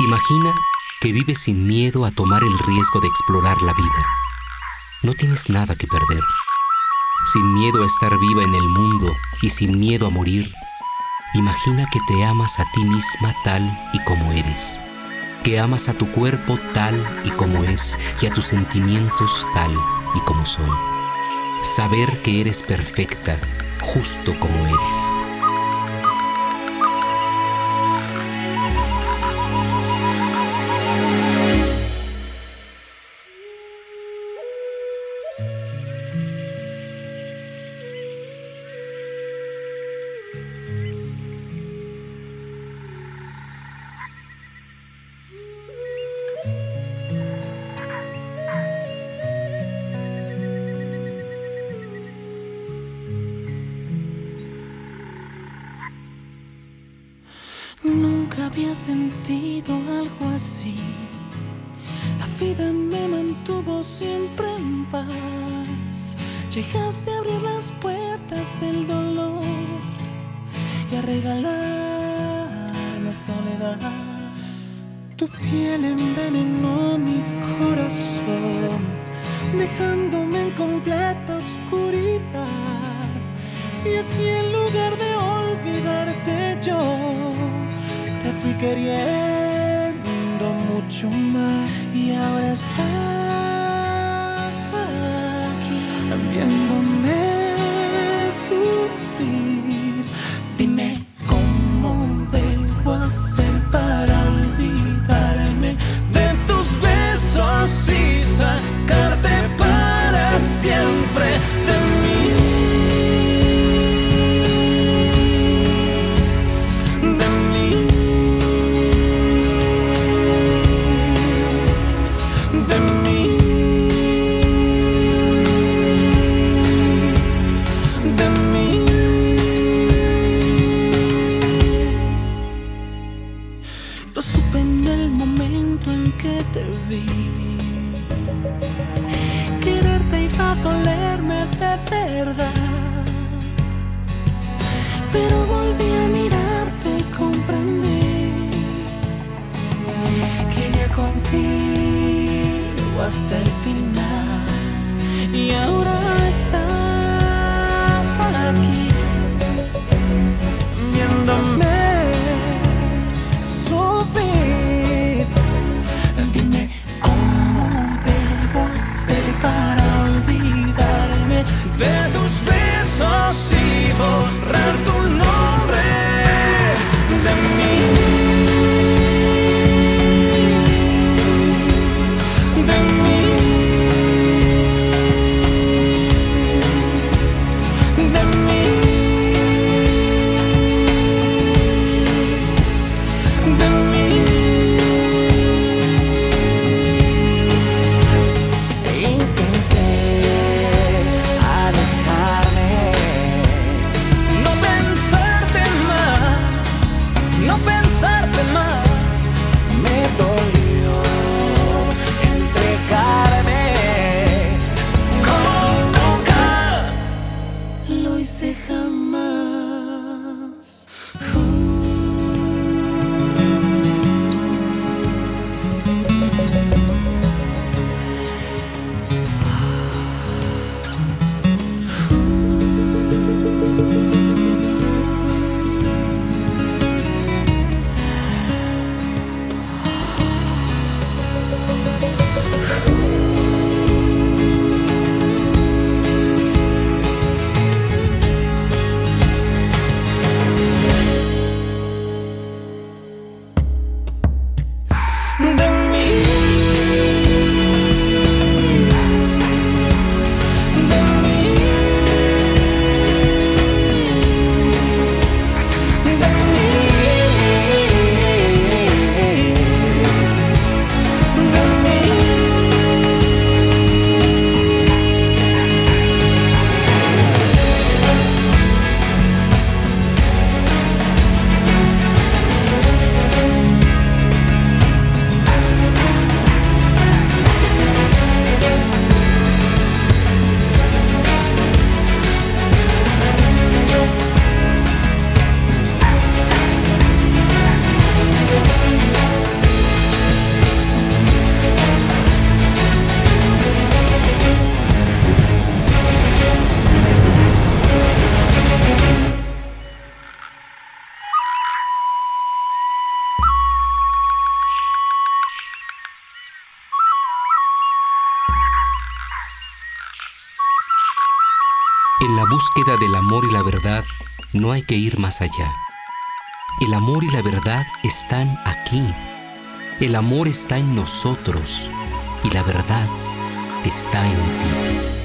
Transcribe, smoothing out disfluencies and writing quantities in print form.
Imagina que vives sin miedo a tomar el riesgo de explorar la vida. No tienes nada que perder. Sin miedo a estar viva en el mundo y sin miedo a morir, imagina que te amas a ti misma tal y como eres, que amas a tu cuerpo tal y como es y a tus sentimientos tal y como son. Saber que eres perfecta, justo como eres. Nunca había sentido algo así. La vida me mantuvo siempre en paz. Llegaste a abrir las puertas del dolor y a regalarme soledad. Tu piel envenenó mi corazón, dejándome en completa oscuridad. Y así en lugar de olvidarte yo, te fui queriendo mucho más. Y ahora estás aquí, viéndome sufrir. Dime cómo debo hacer para olvidarme de tus besos y sacarte para siempre de mí. Lo supe en el momento en que te vi. Quererte iba a dolerme de verdad, pero volví a mirarte y comprendí que iría contigo hasta el final. Y ahora estás aquí, viéndome sufrir. Dime cómo debo hacer para olvidarme de tus besos y borrar tu nombre de mí. De mí. En la búsqueda del amor y la verdad no hay que ir más allá. El amor y la verdad están aquí. El amor está en nosotros y la verdad está en ti.